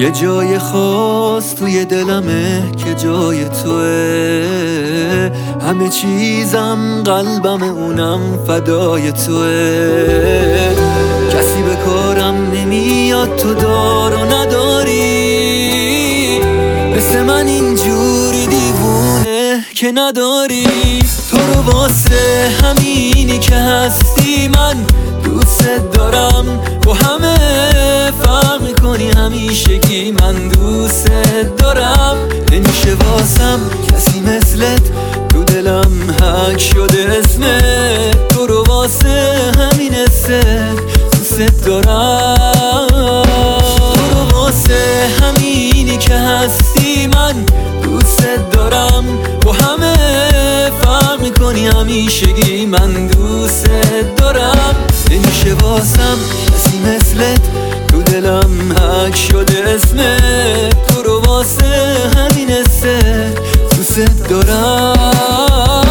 یه جای خاص توی دلمه که جای توه، همه چیزم قلبم اونم فدای توه. کسی به کارم نمیاد تو دار و نداری، مثل من اینجوری دیوونه که نداری. تو رو واسه همینی که هستی من دوست دارم، با همه فرق میکنی همیشگی من دوست دارم. نمیشه واسم کسی مثلت، تو دلم حک شده اسمت. تو رو واسه همین دوست دارم. تو رو واسه همینی که هستی من دوست دارم، با همه فرق میکنی همیشگی من دوست دارم. نمیشه واسم کسی مثلت، تو دلم حک شده اسمت. تو رو واسه همین دوست دارم.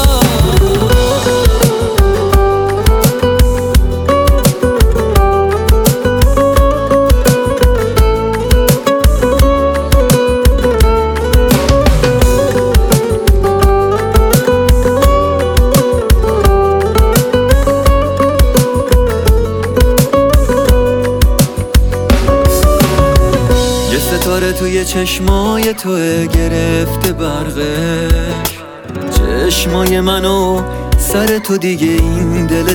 ستاره توی چشمای توه گرفته برقش، چشمای منو سر تو دیگه این دل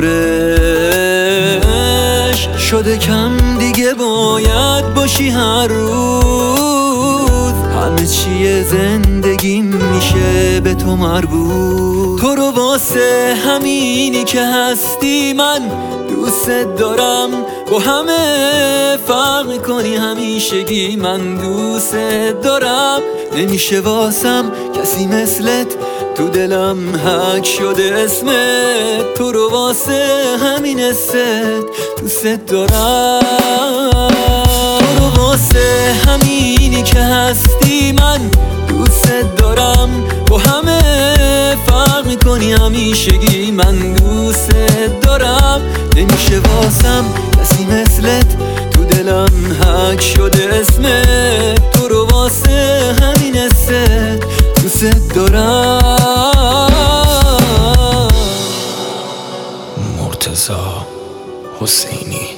صبرش شده کم. دیگه باید باشی هر روز، همه چیه زندگی میشه به تو مربوط. تو رو واسه همینی که هستی من دوست دارم، با همه فرق میکنی همیشگی من دوست دارم. نمیشه واسم کسی مثلت، تو دلم حک شده اسمت. تو رو واسه همین دوست دارم. تو رو واسه همینی که هستی من دوست دارم، با همه فرق میکنی همیشگی من دوست دارم. نمیشه واسم کسی مثلت، تو دلم حک شده اسمت. تو رو واسه همین دوست دارم. مرتضی حسینی.